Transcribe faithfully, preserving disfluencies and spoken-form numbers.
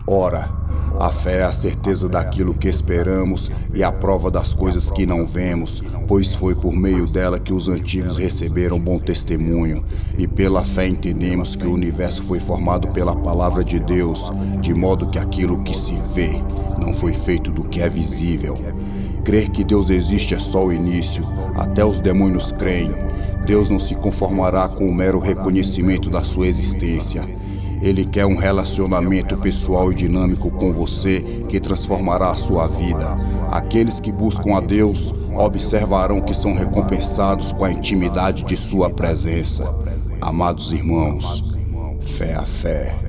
Ora, a fé é a certeza daquilo que esperamos e a prova das coisas que não vemos, pois foi por meio dela que os antigos receberam bom testemunho. E pela fé entendemos que o universo foi formado pela palavra de Deus, de modo que aquilo que se vê não foi feito do que é visível. Crer que Deus existe é só o início, até os demônios creem. Deus não se conformará com o mero reconhecimento da sua existência. Ele quer um relacionamento pessoal e dinâmico com você que transformará a sua vida. Aqueles que buscam a Deus observarão que são recompensados com a intimidade de sua presença. Amados irmãos, fé a fé.